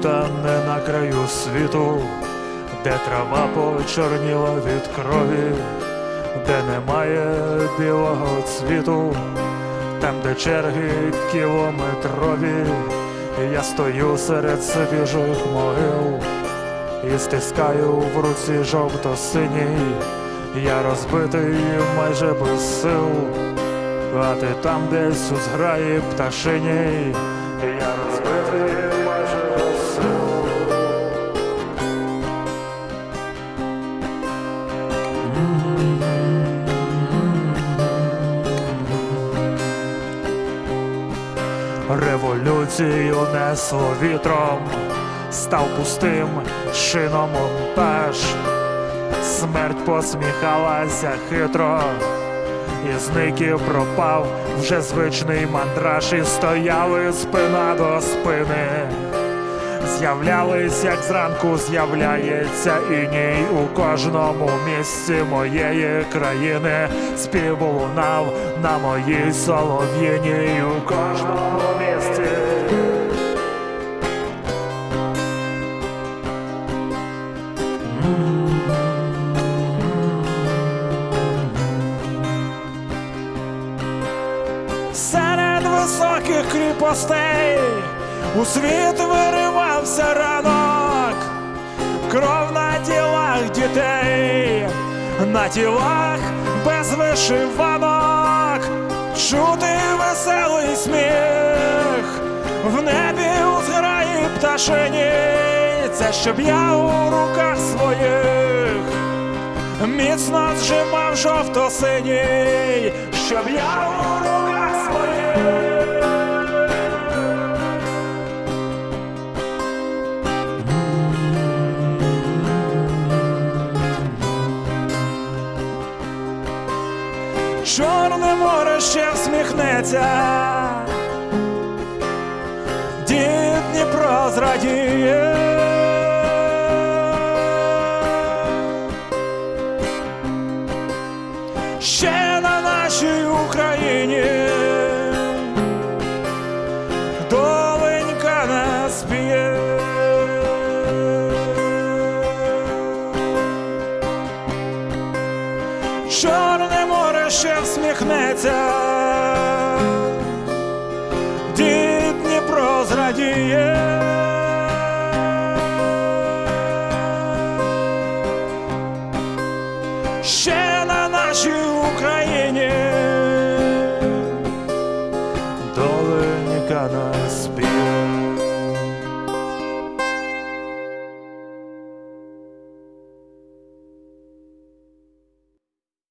тут, а не на краю світу, де трава почорніла від крові, де немає білого цвіту, там, де черги кілометрові. Я стою серед свіжих могил і стискаю в руці жовто-синій. Я розбитий майже без сил, а ти там десь у зграї пташиній. Я розбитий майже без сил. Революцію несло вітром, став пустим шином монтаж. Смерть посміхалася хитро, і зник і пропав вже звичний мандраж. І стояли спина до спини, з'являлись, як зранку з'являється іній у кожному місці моєї країни. Спів лунав на моїй солов'їній у кожному місці. Серед високих кріпостей у світ виривався ранок. Кров на тілах дітей, на тілах без вишиванок. Чути веселий сміх в небі у зграї пташиній. Це щоб я у руках своїх міцно зжимав жовто-синій, щоб я у руках своїх. Чорне море ще всміхнеться, дід Дніпро зрадіє. Ще на нашій Україні доленька нас б'є. Чорне море ще всміхнеться, дід Дніпро зрадіє. Ще на нашій Україні доленька нас б'є.